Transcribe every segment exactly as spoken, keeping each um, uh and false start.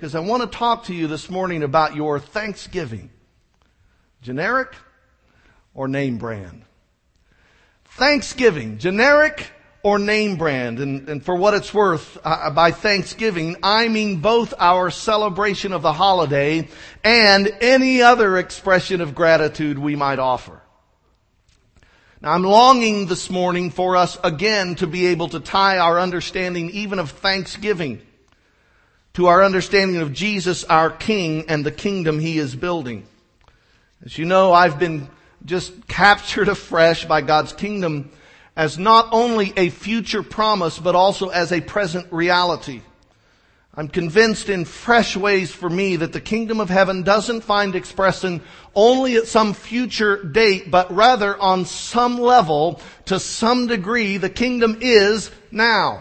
because I want to talk to you this morning about your Thanksgiving. Generic or name brand? Thanksgiving, generic or name brand? And, and for what it's worth, uh, by Thanksgiving, I mean both our celebration of the holiday and any other expression of gratitude we might offer. Now, I'm longing this morning for us again to be able to tie our understanding even of Thanksgiving to our understanding of Jesus, our King, and the kingdom He is building. As you know, I've been just captured afresh by God's kingdom as not only a future promise, but also as a present reality. I'm convinced in fresh ways for me that the kingdom of heaven doesn't find expression only at some future date, but rather on some level, to some degree, the kingdom is now.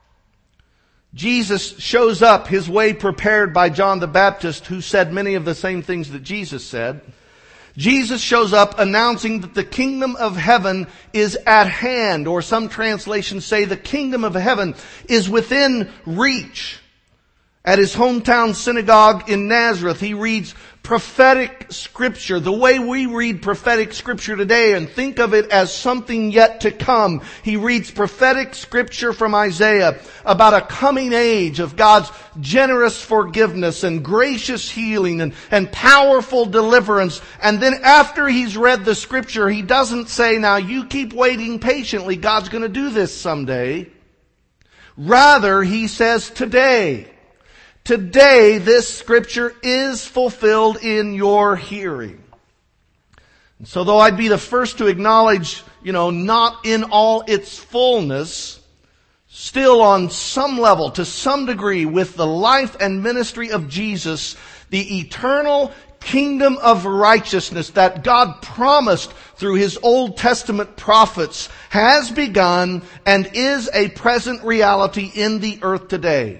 Jesus shows up His way prepared by John the Baptist, who said many of the same things that Jesus said. Jesus shows up announcing that the kingdom of heaven is at hand, or some translations say the kingdom of heaven is within reach. At his hometown synagogue in Nazareth, he reads prophetic scripture, the way we read prophetic scripture today and think of it as something yet to come. He reads prophetic scripture from Isaiah about a coming age of God's generous forgiveness and gracious healing and, and powerful deliverance. And then after he's read the scripture, he doesn't say, now you keep waiting patiently, God's going to do this someday. Rather, he says today. Today, this scripture is fulfilled in your hearing. And so though I'd be the first to acknowledge, you know, not in all its fullness, still on some level, to some degree, with the life and ministry of Jesus, the eternal kingdom of righteousness that God promised through His Old Testament prophets has begun and is a present reality in the earth today.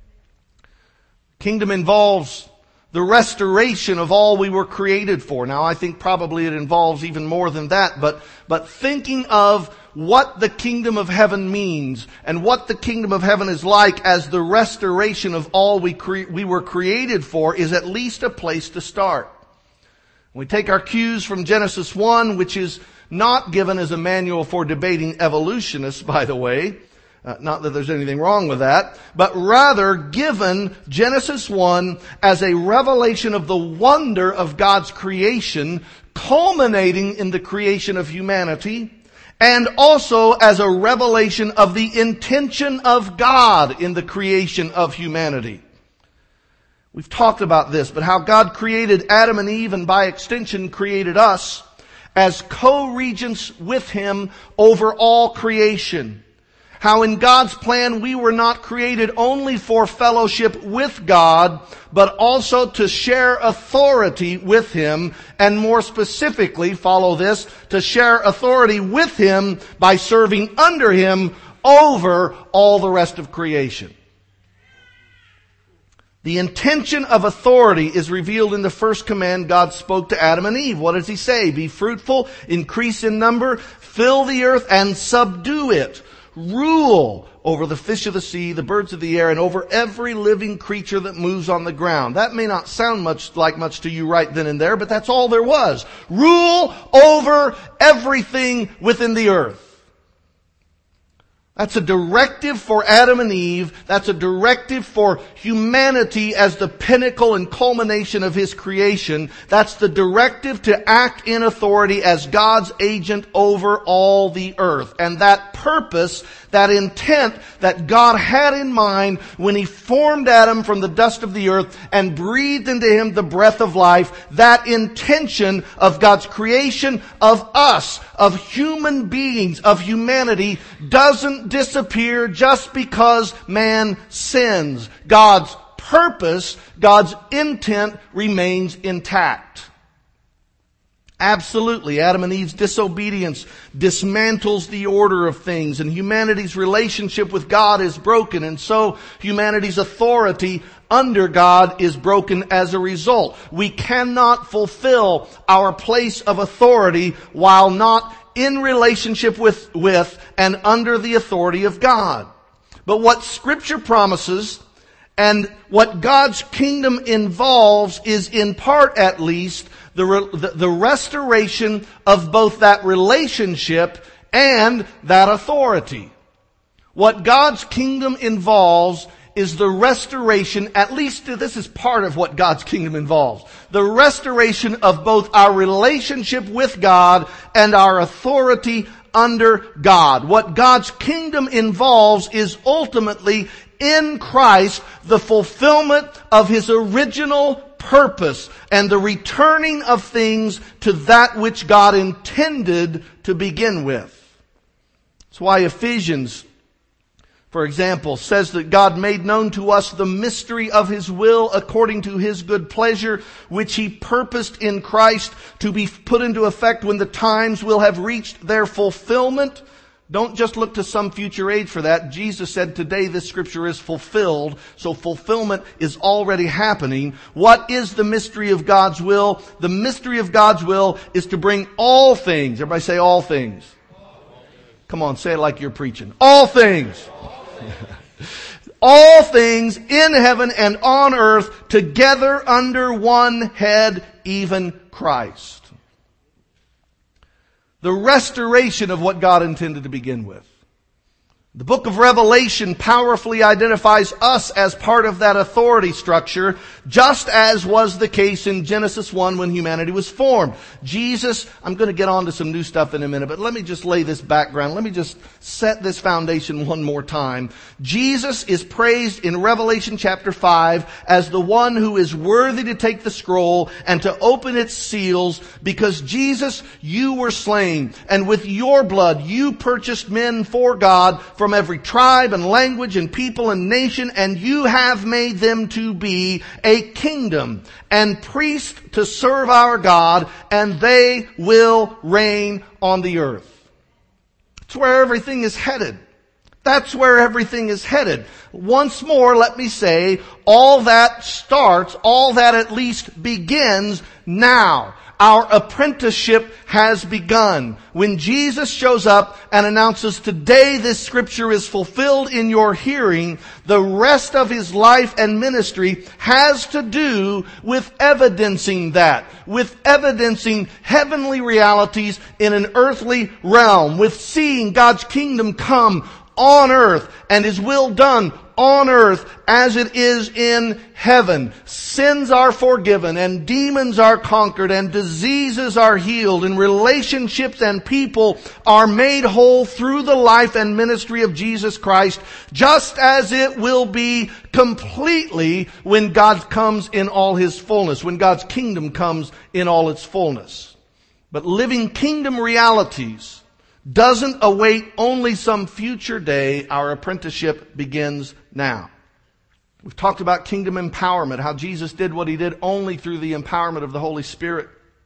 Kingdom involves the restoration of all we were created for. Now, I think probably it involves even more than that, but, but thinking of what the kingdom of heaven means and what the kingdom of heaven is like as the restoration of all we cre- we were created for is at least a place to start. We take our cues from Genesis one, which is not given as a manual for debating evolutionists, by the way. Uh, not that there's anything wrong with that, but rather given Genesis one as a revelation of the wonder of God's creation, culminating in the creation of humanity, and also as a revelation of the intention of God in the creation of humanity. We've talked about this, but how God created Adam and Eve, and by extension created us as co-regents with Him over all creation. How in God's plan we were not created only for fellowship with God, but also to share authority with Him, and more specifically, follow this, to share authority with Him by serving under Him over all the rest of creation. The intention of authority is revealed in the first command God spoke to Adam and Eve. What does He say? Be fruitful, increase in number, fill the earth, and subdue it. Rule over the fish of the sea, the birds of the air, and over every living creature that moves on the ground. That may not sound much like much to you right then and there, but that's all there was. Rule over everything within the earth. That's a directive for Adam and Eve. That's a directive for humanity as the pinnacle and culmination of His creation. That's the directive to act in authority as God's agent over all the earth. And that purpose, that intent that God had in mind when He formed Adam from the dust of the earth and breathed into him the breath of life, that intention of God's creation of us, of human beings, of humanity, doesn't disappear just because man sins. God's purpose, God's intent remains intact. Absolutely, Adam and Eve's disobedience dismantles the order of things, and humanity's relationship with God is broken, and so humanity's authority under God is broken as a result. We cannot fulfill our place of authority while not in relationship with, with and under the authority of God. But what Scripture promises And what God's kingdom involves is, in part at least, the, re- the, the restoration of both that relationship and that authority. What God's kingdom involves is the restoration, at least this is part of what God's kingdom involves, the restoration of both our relationship with God and our authority under God. What God's kingdom involves is ultimately in Christ the fulfillment of His original purpose and the returning of things to that which God intended to begin with. That's why Ephesians, for example, says that God made known to us the mystery of His will according to His good pleasure, which He purposed in Christ to be put into effect when the times will have reached their fulfillment. Don't just look to some future age for that. Jesus said today this scripture is fulfilled, so fulfillment is already happening. What is the mystery of God's will? The mystery of God's will is to bring all things. Everybody say all things. Come on, say it like you're preaching. All things. All things in heaven and on earth together under one head, even Christ. The restoration of what God intended to begin with. The book of Revelation powerfully identifies us as part of that authority structure, just as was the case in Genesis one when humanity was formed. Jesus, I'm going to get on to some new stuff in a minute, but let me just lay this background. Let me just set this foundation one more time. Jesus is praised in Revelation chapter five as the one who is worthy to take the scroll and to open its seals, because Jesus, you were slain, and with your blood you purchased men for God from every tribe and language and people and nation, and you have made them to be a kingdom and priests to serve our God, and they will reign on the earth. That's where everything is headed. That's where everything is headed. Once more, let me say, all that starts, all that at least begins now. Our apprenticeship has begun. When Jesus shows up and announces, today this scripture is fulfilled in your hearing, the rest of His life and ministry has to do with evidencing that, with evidencing heavenly realities in an earthly realm, with seeing God's kingdom come on earth and His will done on earth as it is in heaven. Sins are forgiven and demons are conquered and diseases are healed and relationships and people are made whole through the life and ministry of Jesus Christ, just as it will be completely when God comes in all His fullness, when God's kingdom comes in all its fullness. But living kingdom realities doesn't await only some future day. Our apprenticeship begins now. We've talked about kingdom empowerment, how Jesus did what He did only through the empowerment of the Holy Spirit,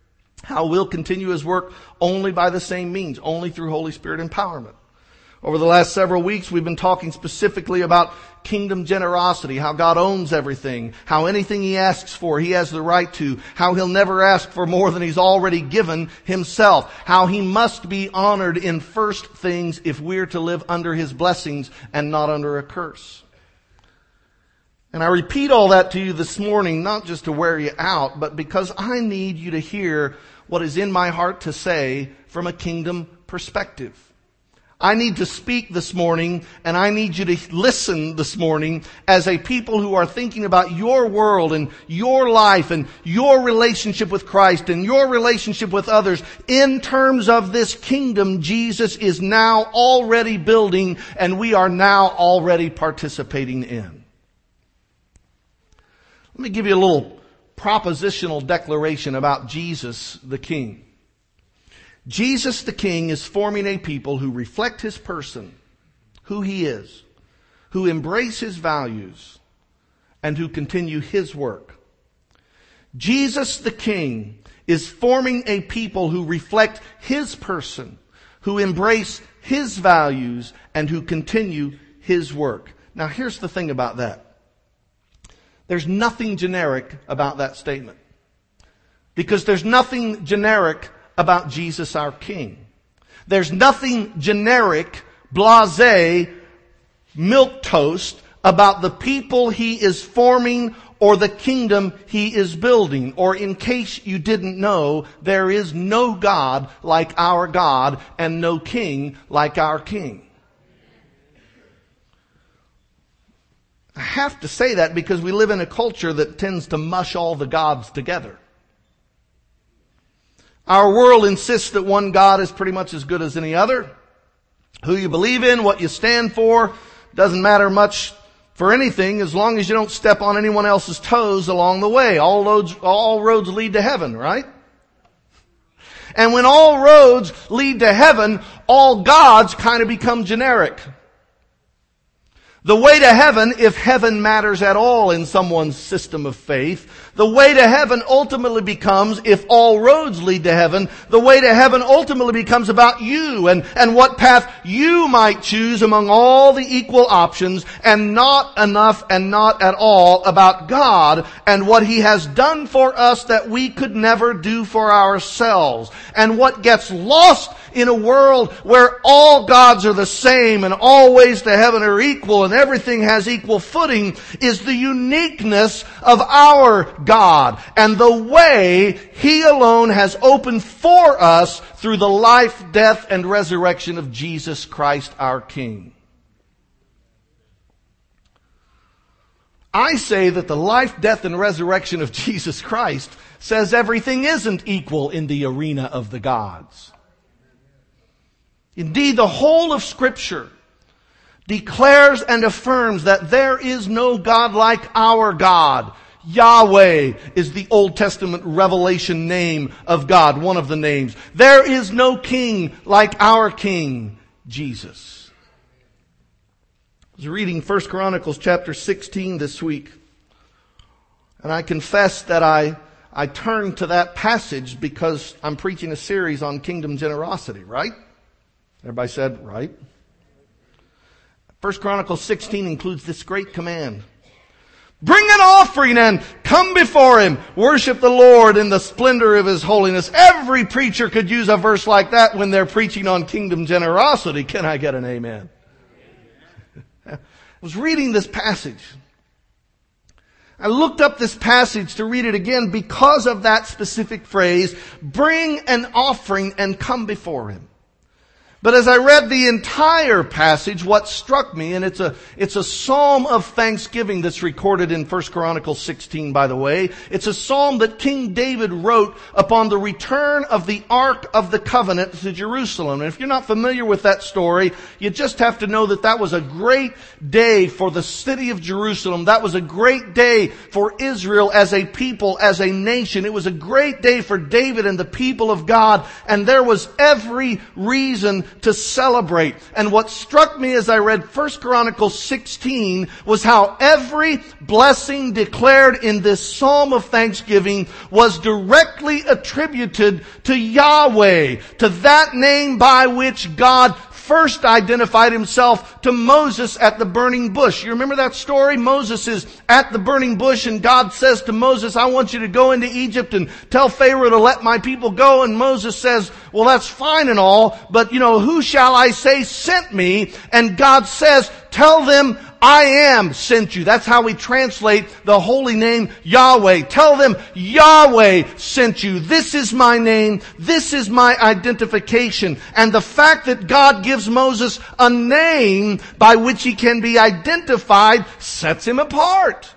how we'll continue His work only by the same means, only through Holy Spirit empowerment. Over the last several weeks, we've been talking specifically about kingdom generosity, how God owns everything, how anything He asks for, He has the right to, how He'll never ask for more than He's already given Himself, how He must be honored in first things if we're to live under His blessings and not under a curse. And I repeat all that to you this morning, not just to wear you out, but because I need you to hear what is in my heart to say from a kingdom perspective. I need to speak this morning, and I need you to listen this morning as a people who are thinking about your world and your life and your relationship with Christ and your relationship with others in terms of this kingdom Jesus is now already building and we are now already participating in. Let me give you a little propositional declaration about Jesus the King. Jesus the King is forming a people who reflect His person, who He is, who embrace His values, and who continue His work. Jesus the King is forming a people who reflect His person, who embrace His values, and who continue His work. Now here's the thing about that. There's nothing generic about that statement. Because there's nothing generic about Jesus our King. There's nothing generic, blasé, milquetoast about the people He is forming or the kingdom He is building. Or in case you didn't know, there is no God like our God and no king like our King. I have to say that because we live in a culture that tends to mush all the gods together. Our world insists that one God is pretty much as good as any other. Who you believe in, what you stand for, doesn't matter much for anything as long as you don't step on anyone else's toes along the way. All roads, all roads lead to heaven, right? And when all roads lead to heaven, all gods kind of become generic. The way to heaven, if heaven matters at all in someone's system of faith, the way to heaven ultimately becomes, if all roads lead to heaven, the way to heaven ultimately becomes about you and, and what path you might choose among all the equal options, and not enough and not at all about God and what He has done for us that we could never do for ourselves. And what gets lost in a world where all gods are the same and all ways to heaven are equal and everything has equal footing is the uniqueness of our God and the way He alone has opened for us through the life, death, and resurrection of Jesus Christ our King. I say that the life, death, and resurrection of Jesus Christ says everything isn't equal in the arena of the gods. Indeed, the whole of Scripture declares and affirms that there is no God like our God. Yahweh is the Old Testament revelation name of God, one of the names. There is no king like our King, Jesus. I was reading First Chronicles chapter sixteen this week, and I confess that I, I turned to that passage because I'm preaching a series on kingdom generosity, right? Everybody said, right? First Chronicles sixteen includes this great command. Bring an offering and come before Him. Worship the Lord in the splendor of His holiness. Every preacher could use a verse like that when they're preaching on kingdom generosity. Can I get an amen? I was reading this passage. I looked up this passage to read it again because of that specific phrase, bring an offering and come before Him. But as I read the entire passage, what struck me, and it's a, it's a psalm of thanksgiving that's recorded in First Chronicles sixteen, by the way. It's a psalm that King David wrote upon the return of the Ark of the Covenant to Jerusalem. And if you're not familiar with that story, you just have to know that that was a great day for the city of Jerusalem. That was a great day for Israel as a people, as a nation. It was a great day for David and the people of God. And there was every reason to celebrate. And what struck me as I read First Chronicles sixteen was how every blessing declared in this psalm of thanksgiving was directly attributed to Yahweh, to that name by which God first identified Himself to Moses at the burning bush. You remember that story? Moses is at the burning bush and God says to Moses, I want you to go into Egypt and tell Pharaoh to let my people go. And Moses says, well, that's fine and all, but you know, who shall I say sent me? And God says, tell them I am sent you. That's how we translate the holy name Yahweh. Tell them Yahweh sent you. This is my name. This is my identification. And the fact that God gives Moses a name by which he can be identified sets him apart.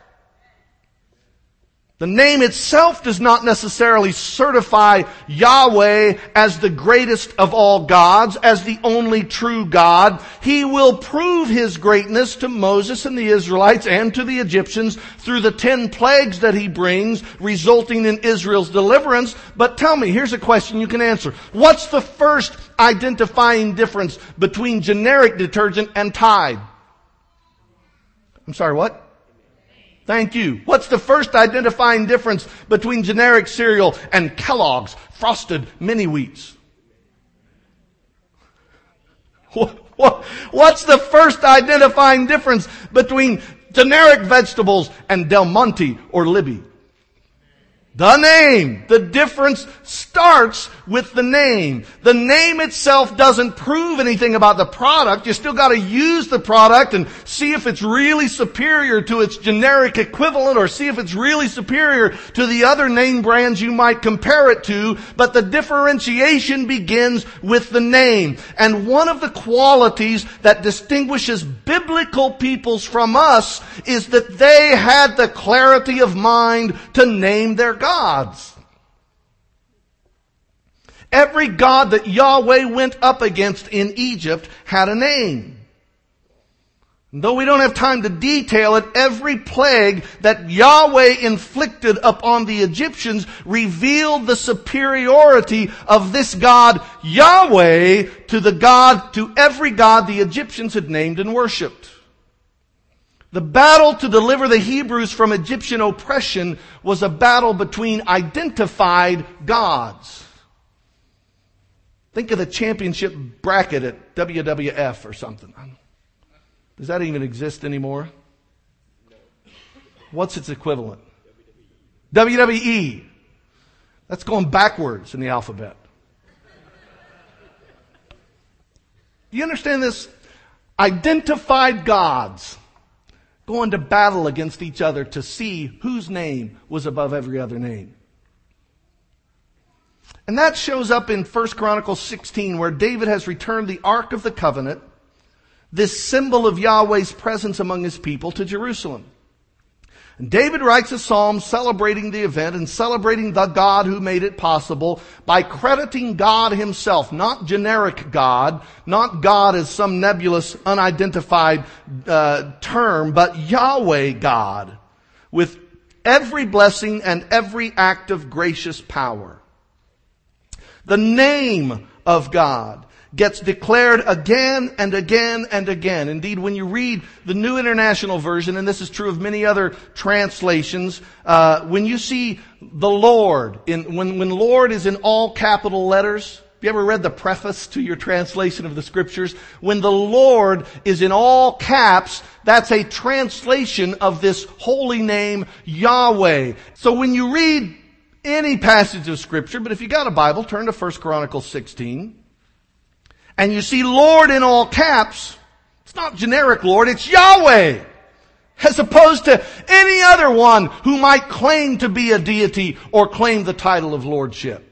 The name itself does not necessarily certify Yahweh as the greatest of all gods, as the only true God. He will prove His greatness to Moses and the Israelites and to the Egyptians through the ten plagues that He brings, resulting in Israel's deliverance. But tell me, here's a question you can answer. What's the first identifying difference between generic detergent and Tide? I'm sorry, what? Thank you. What's the first identifying difference between generic cereal and Kellogg's Frosted Mini Wheats? What's the first identifying difference between generic vegetables and Del Monte or Libby? The name. The difference starts with the name. The name itself doesn't prove anything about the product. You still got to use the product and see if it's really superior to its generic equivalent, or see if it's really superior to the other name brands you might compare it to. But the differentiation begins with the name. And one of the qualities that distinguishes biblical peoples from us is that they had the clarity of mind to name their God. Gods. Every god that Yahweh went up against in Egypt had a name. And though we don't have time to detail it, every plague that Yahweh inflicted upon the Egyptians revealed the superiority of this God, Yahweh, to the God, to every god the Egyptians had named and worshipped. The battle to deliver the Hebrews from Egyptian oppression was a battle between identified gods. Think of the championship bracket at W W F or something. Does that even exist anymore? What's its equivalent? W W E. That's going backwards in the alphabet. Do you understand this? Identified gods going to battle against each other to see whose name was above every other name. And that shows up in First Chronicles sixteen, where David has returned the Ark of the Covenant, this symbol of Yahweh's presence among his people, to Jerusalem. And David writes a psalm celebrating the event and celebrating the God who made it possible by crediting God himself, not generic God, not God as some nebulous, unidentified uh, term, but Yahweh God, with every blessing and every act of gracious power. The name of God gets declared again and again and again. Indeed, when you read the New International Version, and this is true of many other translations, uh, when you see the Lord, in, when, when Lord is in all capital letters, have you ever read the preface to your translation of the Scriptures? When the Lord is in all caps, that's a translation of this holy name, Yahweh. So when you read any passage of Scripture, but if you got a Bible, turn to First Chronicles sixteen. And you see Lord in all caps, it's not generic Lord, it's Yahweh. As opposed to any other one who might claim to be a deity or claim the title of lordship.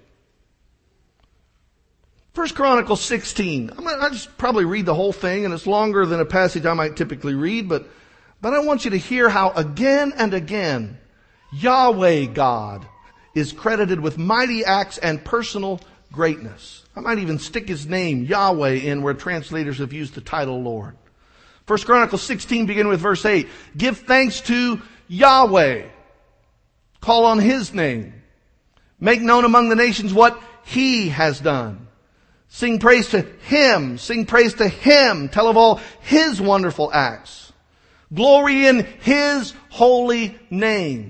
First Chronicles sixteen. I'm gonna, I'll just probably read the whole thing, and it's longer than a passage I might typically read, but, but I want you to hear how again and again Yahweh God is credited with mighty acts and personal greatness. I might even stick his name, Yahweh, in where translators have used the title Lord. First Chronicles sixteen, begin with verse eight. Give thanks to Yahweh. Call on his name. Make known among the nations what he has done. Sing praise to him. Sing praise to him. Tell of all his wonderful acts. Glory in his holy name.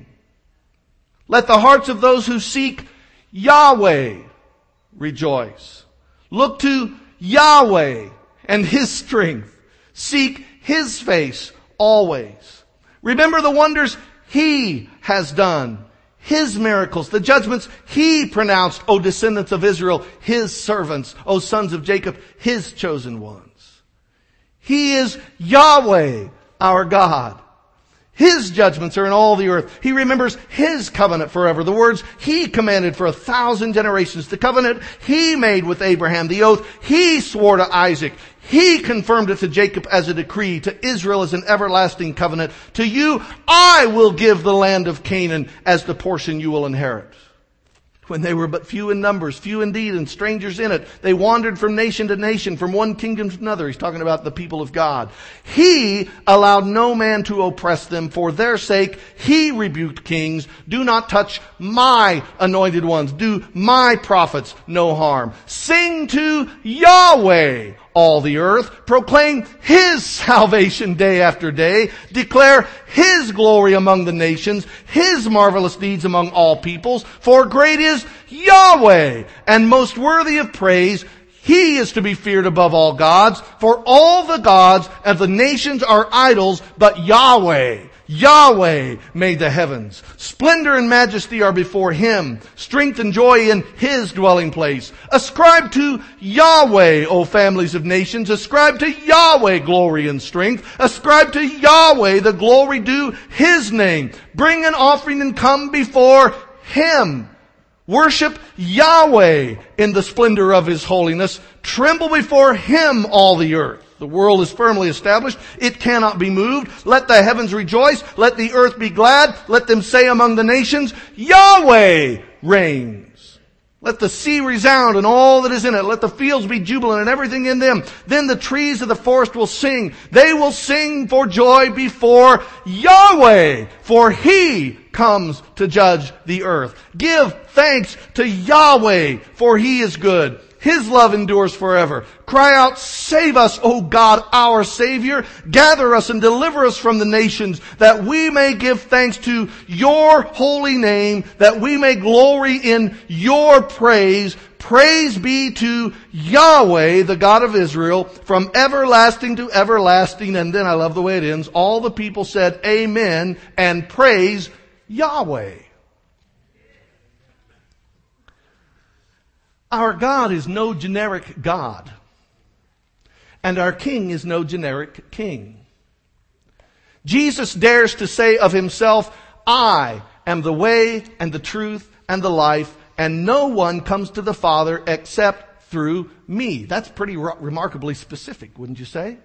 Let the hearts of those who seek Yahweh rejoice. Look to Yahweh and his strength. Seek his face always. Remember the wonders he has done. His miracles, the judgments he pronounced, O descendants of Israel, his servants, O sons of Jacob, his chosen ones. He is Yahweh, our God. His judgments are in all the earth. He remembers his covenant forever. The words he commanded for a thousand generations. The covenant he made with Abraham. The oath he swore to Isaac. He confirmed it to Jacob as a decree. To Israel as an everlasting covenant. To you I will give the land of Canaan as the portion you will inherit. When they were but few in numbers, few indeed, and strangers in it, they wandered from nation to nation, from one kingdom to another. He's talking about the people of God. He allowed no man to oppress them. For their sake, he rebuked kings. Do not touch my anointed ones. Do my prophets no harm. Sing to Yahweh, all the earth. Proclaim his salvation day after day. Declare his glory among the nations, his marvelous deeds among all peoples. For great is Yahweh, and most worthy of praise. He is to be feared above all gods. For all the gods of the nations are idols, but Yahweh, Yahweh made the heavens. Splendor and majesty are before Him. Strength and joy in His dwelling place. Ascribe to Yahweh, O families of nations. Ascribe to Yahweh glory and strength. Ascribe to Yahweh the glory due His name. Bring an offering and come before Him. Worship Yahweh in the splendor of His holiness. Tremble before Him, all the earth. The world is firmly established. It cannot be moved. Let the heavens rejoice. Let the earth be glad. Let them say among the nations, Yahweh reigns. Let the sea resound and all that is in it. Let the fields be jubilant and everything in them. Then the trees of the forest will sing. They will sing for joy before Yahweh, for He comes to judge the earth. Give thanks to Yahweh, for He is good. His love endures forever. Cry out, save us, O God, our Savior. Gather us and deliver us from the nations, that we may give thanks to Your holy name, that we may glory in Your praise. Praise be to Yahweh, the God of Israel, from everlasting to everlasting. And then I love the way it ends. All the people said, Amen, and praise Yahweh. Our God is no generic God. And our King is no generic king. Jesus dares to say of Himself, I am the way and the truth and the life, and no one comes to the Father except through me. That's pretty re- remarkably specific, wouldn't you say?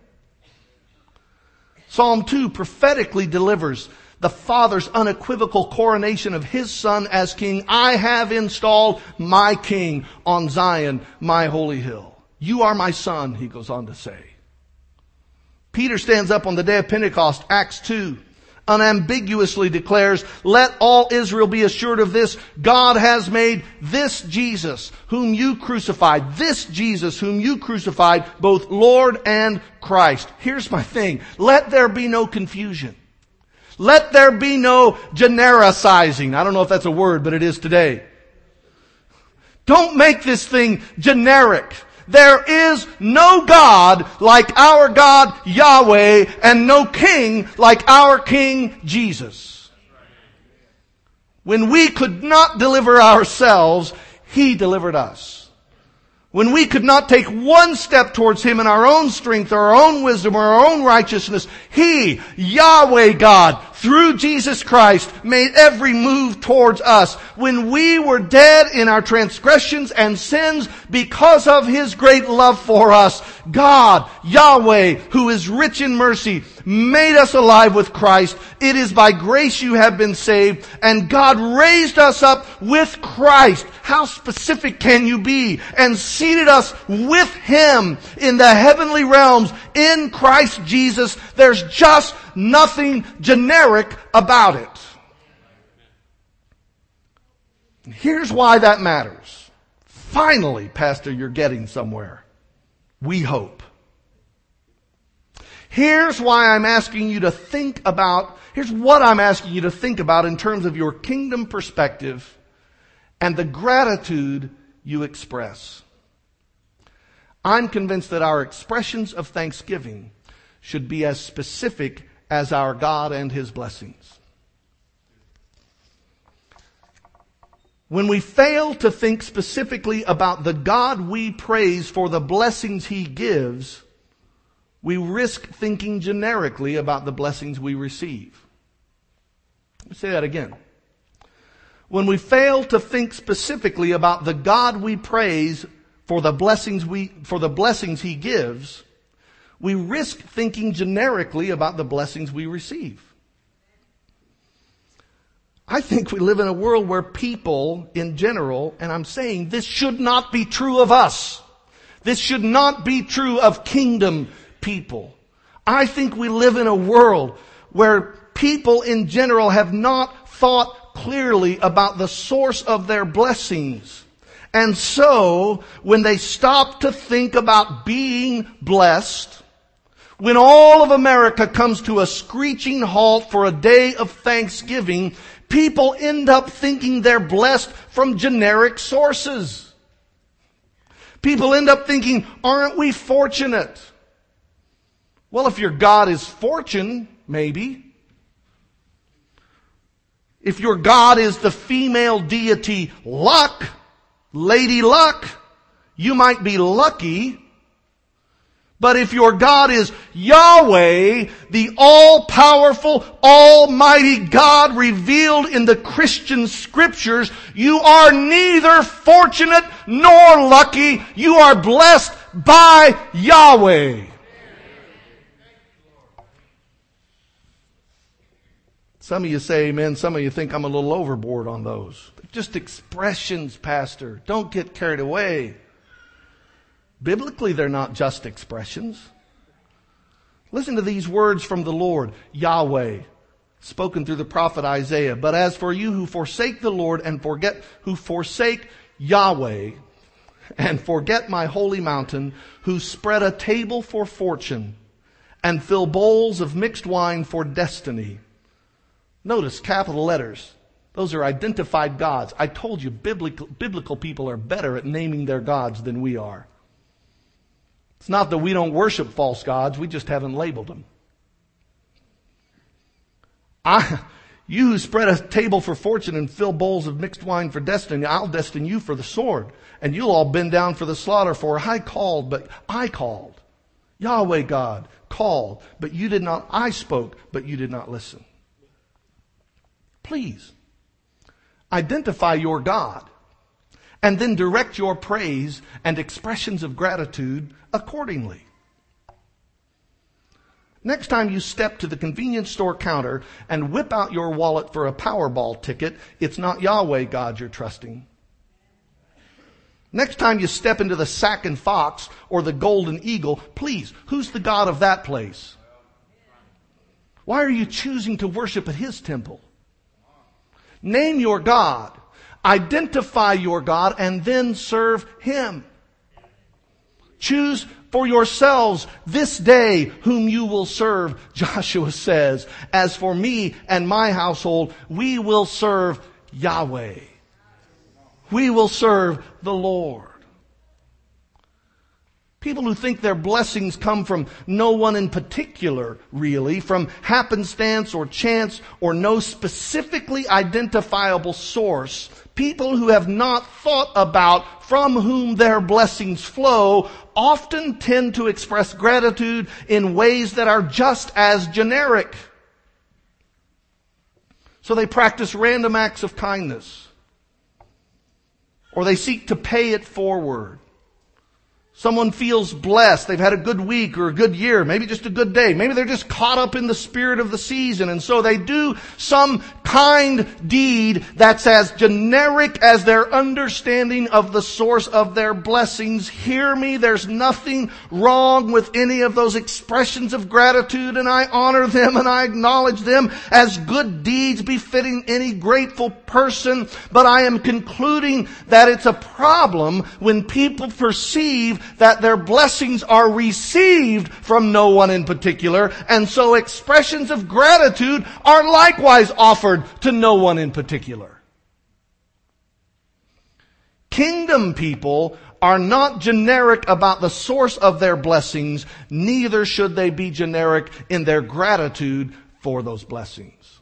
Psalm two prophetically delivers the Father's unequivocal coronation of His Son as King. I have installed my King on Zion, my holy hill. You are my Son, He goes on to say. Peter stands up on the day of Pentecost, Acts two, unambiguously declares, let all Israel be assured of this, God has made this Jesus, whom you crucified, this Jesus whom you crucified, both Lord and Christ. Here's my thing. Let there be no confusion. Let there be no genericizing. I don't know if that's a word, but it is today. Don't make this thing generic. There is no God like our God Yahweh, and no king like our King Jesus. When we could not deliver ourselves, He delivered us. When we could not take one step towards Him in our own strength or our own wisdom or our own righteousness, He, Yahweh God, through Jesus Christ, made every move towards us. When we were dead in our transgressions and sins, because of His great love for us, God, Yahweh, who is rich in mercy, made us alive with Christ. It is by grace you have been saved, and God raised us up with Christ. How specific can you be? And seated us with Him in the heavenly realms in Christ Jesus. There's just nothing generic about it. Here's why that matters. Finally, Pastor, you're getting somewhere. We hope. Here's why I'm asking you to think about, here's what I'm asking you to think about in terms of your kingdom perspective and the gratitude you express. I'm convinced that our expressions of thanksgiving should be as specific as our God and His blessings. When we fail to think specifically about the God we praise for the blessings He gives, we risk thinking generically about the blessings we receive. Let me say that again. When we fail to think specifically about the God we praise for the blessings we, for the blessings He gives, we risk thinking generically about the blessings we receive. I think we live in a world where people in general, and I'm saying this should not be true of us. This should not be true of kingdom people. I think we live in a world where people in general have not thought clearly about the source of their blessings. And so, when they stop to think about being blessed, when all of America comes to a screeching halt for a day of Thanksgiving, people end up thinking they're blessed from generic sources. People end up thinking, aren't we fortunate? Well, if your God is fortune, maybe. If your God is the female deity Luck, Lady Luck, you might be lucky. But if your God is Yahweh, the all-powerful, almighty God revealed in the Christian scriptures, you are neither fortunate nor lucky. You are blessed by Yahweh. Some of you say amen. Some of you think I'm a little overboard on those. Just expressions, Pastor. Don't get carried away. Biblically, they're not just expressions. Listen to these words from the Lord, Yahweh, spoken through the prophet Isaiah. But as for you who forsake the Lord and forget, who forsake Yahweh and forget my holy mountain, who spread a table for fortune and fill bowls of mixed wine for destiny. Notice capital letters. Those are identified gods. I told you biblical, biblical people are better at naming their gods than we are. It's not that we don't worship false gods, we just haven't labeled them. I, you who spread a table for fortune and fill bowls of mixed wine for destiny, I'll destine you for the sword, and you'll all bend down for the slaughter. For I called, but I called. Yahweh God called, but you did not. I spoke, but you did not listen. Please, identify your God, and then direct your praise and expressions of gratitude accordingly. Next time you step to the convenience store counter and whip out your wallet for a Powerball ticket, it's not Yahweh God you're trusting. Next time you step into the Sack and Fox or the Golden Eagle, please, who's the God of that place? Why are you choosing to worship at His temple? Name your God, identify your God, and then serve Him. Choose for yourselves this day whom you will serve, Joshua says. As for me and my household, we will serve Yahweh. We will serve the Lord. People who think their blessings come from no one in particular, really, from happenstance or chance or no specifically identifiable source, people who have not thought about from whom their blessings flow, often tend to express gratitude in ways that are just as generic. So they practice random acts of kindness, or they seek to pay it forward. Someone feels blessed. They've had a good week or a good year, maybe just a good day. Maybe they're just caught up in the spirit of the season. And so they do some kind deed that's as generic as their understanding of the source of their blessings. Hear me, there's nothing wrong with any of those expressions of gratitude, and I honor them and I acknowledge them as good deeds befitting any grateful person. But I am concluding that it's a problem when people perceive that their blessings are received from no one in particular, and so expressions of gratitude are likewise offered to no one in particular. Kingdom people are not generic about the source of their blessings, neither should they be generic in their gratitude for those blessings.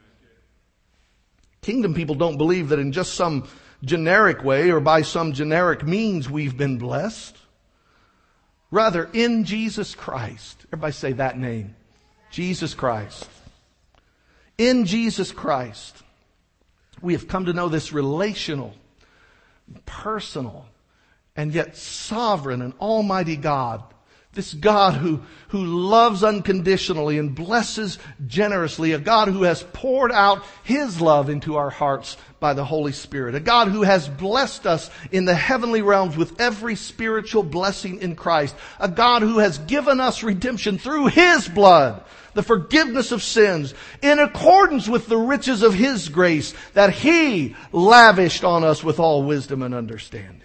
Kingdom people don't believe that in just some generic way or by some generic means we've been blessed. Rather, in Jesus Christ. Everybody say that name. Jesus Christ. In Jesus Christ, we have come to know this relational, personal, and yet sovereign and almighty God. This God who, who loves unconditionally and blesses generously. A God who has poured out His love into our hearts by the Holy Spirit. A God who has blessed us in the heavenly realms with every spiritual blessing in Christ. A God who has given us redemption through His blood, the forgiveness of sins, in accordance with the riches of His grace that He lavished on us with all wisdom and understanding.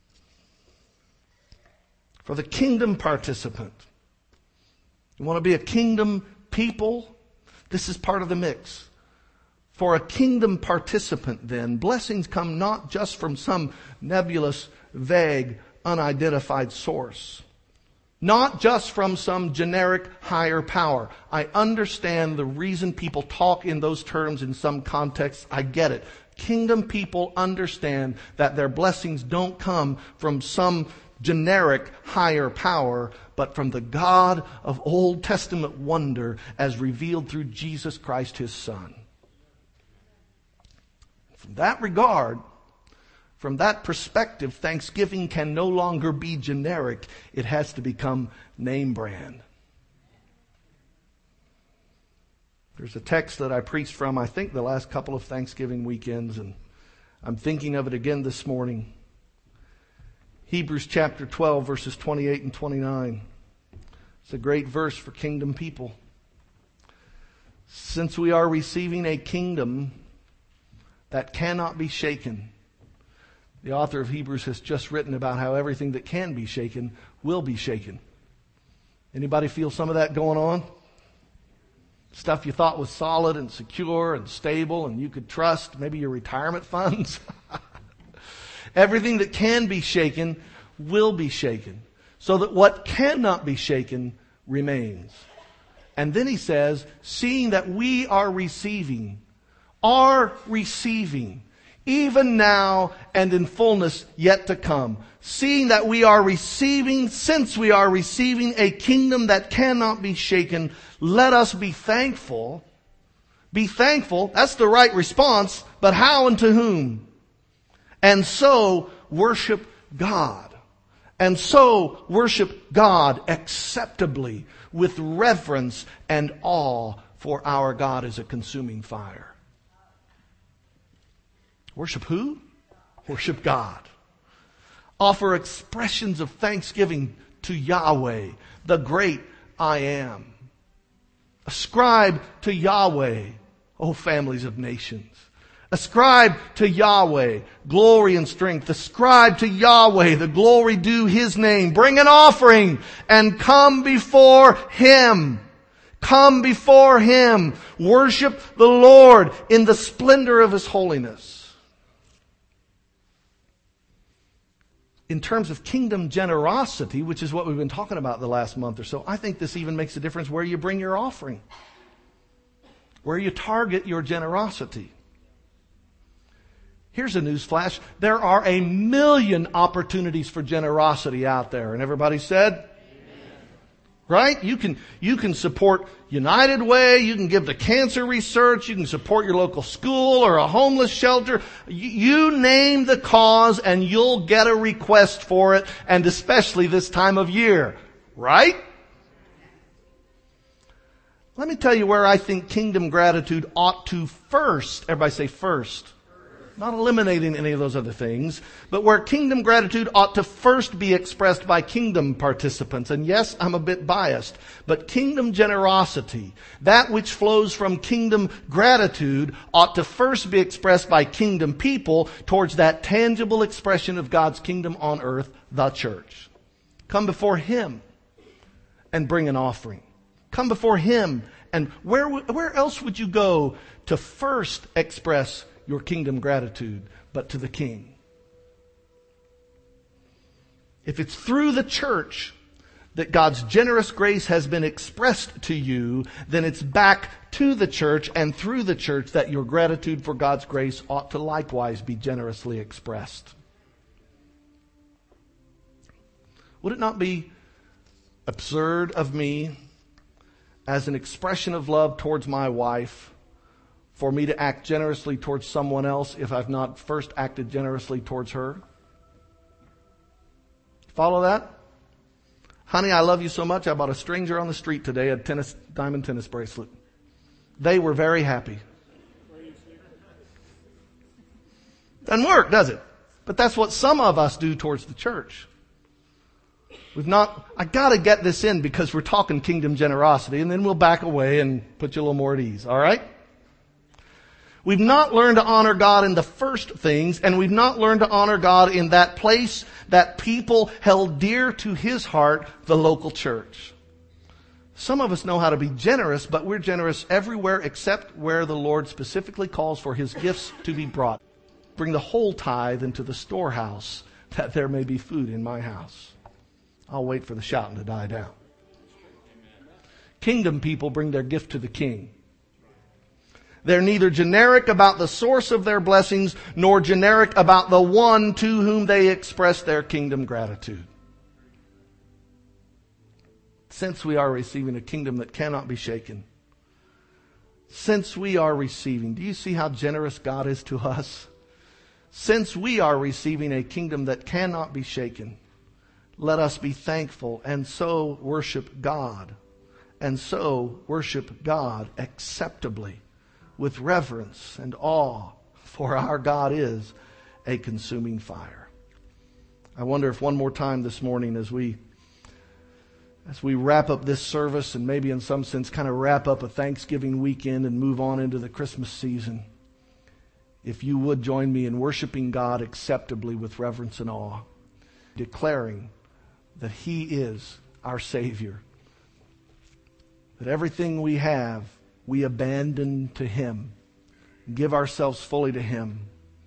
For the kingdom participant, you want to be a kingdom people? This is part of the mix. For a kingdom participant, then, blessings come not just from some nebulous, vague, unidentified source. Not just from some generic higher power. I understand the reason people talk in those terms in some contexts. I get it. Kingdom people understand that their blessings don't come from some generic higher power, but from the God of Old Testament wonder as revealed through Jesus Christ, His Son. From that regard, from that perspective, thanksgiving can no longer be generic. It has to become name brand. There's a text that I preached from, I think, the last couple of Thanksgiving weekends, and I'm thinking of it again this morning. Hebrews chapter twelve, verses twenty-eight and twenty-nine. It's a great verse for kingdom people. Since we are receiving a kingdom that cannot be shaken. The author of Hebrews has just written about how everything that can be shaken will be shaken. Anybody feel some of that going on? Stuff you thought was solid and secure and stable and you could trust, maybe your retirement funds. Everything that can be shaken will be shaken, so that what cannot be shaken remains. And then he says, seeing that we are receiving, are receiving, even now and in fullness yet to come. Seeing that we are receiving, since we are receiving a kingdom that cannot be shaken, let us be thankful. Be thankful, that's the right response, but how and to whom? And so worship God. And so worship God acceptably with reverence and awe, for our God is a consuming fire. Worship who? Worship God. Offer expressions of thanksgiving to Yahweh, the great I am. Ascribe to Yahweh, O families of nations. Ascribe to Yahweh glory and strength. Ascribe to Yahweh the glory due His name. Bring an offering and come before Him. Come before Him. Worship the Lord in the splendor of His holiness. In terms of kingdom generosity, which is what we've been talking about the last month or so, I think this even makes a difference where you bring your offering, where you target your generosity. Here's a news flash. There are a million opportunities for generosity out there. And everybody said? Amen. Right? You can, you can support United Way. You can give to cancer research. You can support your local school or a homeless shelter. You, you name the cause and you'll get a request for it. And especially this time of year. Right? Let me tell you where I think kingdom gratitude ought to first. Everybody say first. Not eliminating any of those other things, but where kingdom gratitude ought to first be expressed by kingdom participants. And yes, I'm a bit biased, but kingdom generosity, that which flows from kingdom gratitude, ought to first be expressed by kingdom people towards that tangible expression of God's kingdom on earth, the church. Come before Him and bring an offering. Come before Him, and where, where else would you go to first express your kingdom gratitude, but to the King? If it's through the church that God's generous grace has been expressed to you, then it's back to the church and through the church that your gratitude for God's grace ought to likewise be generously expressed. Would it not be absurd of me, as an expression of love towards my wife, for me to act generously towards someone else if I've not first acted generously towards her? Follow that? Honey, I love you so much, I bought a stranger on the street today a tennis, diamond tennis bracelet. They were very happy. Doesn't work, does it? But that's what some of us do towards the church. We've not, I gotta get this in because we're talking kingdom generosity, and then we'll back away and put you a little more at ease, alright? We've not learned to honor God in the first things, and we've not learned to honor God in that place that people held dear to His heart, the local church. Some of us know how to be generous, but we're generous everywhere except where the Lord specifically calls for His gifts to be brought. Bring the whole tithe into the storehouse, that there may be food in my house. I'll wait for the shouting to die down. Kingdom people bring their gift to the king. They're neither generic about the source of their blessings nor generic about the one to whom they express their kingdom gratitude. Since we are receiving a kingdom that cannot be shaken, since we are receiving, do you see how generous God is to us? Since we are receiving a kingdom that cannot be shaken, let us be thankful and so worship God. And so worship God acceptably with reverence and awe, for our God is a consuming fire. I wonder if one more time this morning as we as we wrap up this service and maybe in some sense kind of wrap up a Thanksgiving weekend and move on into the Christmas season, if you would join me in worshiping God acceptably with reverence and awe, declaring that He is our Savior, that everything we have, we abandon to Him, give ourselves fully to Him,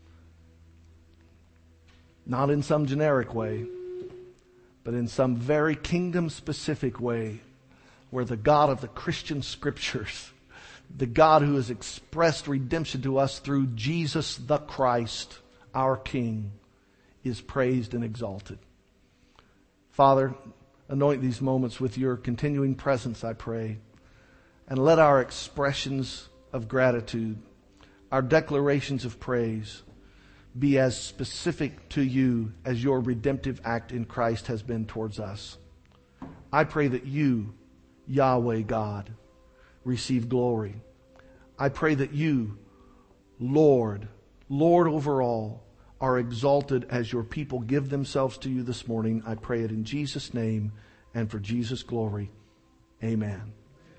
not in some generic way, but in some very kingdom-specific way, where the God of the Christian Scriptures, the God who has expressed redemption to us through Jesus the Christ, our King, is praised and exalted. Father, anoint these moments with your continuing presence, I pray. And let our expressions of gratitude, our declarations of praise, be as specific to you as your redemptive act in Christ has been towards us. I pray that you, Yahweh God, receive glory. I pray that you, Lord, Lord over all, are exalted as your people give themselves to you this morning. I pray it in Jesus' name and for Jesus' glory. Amen.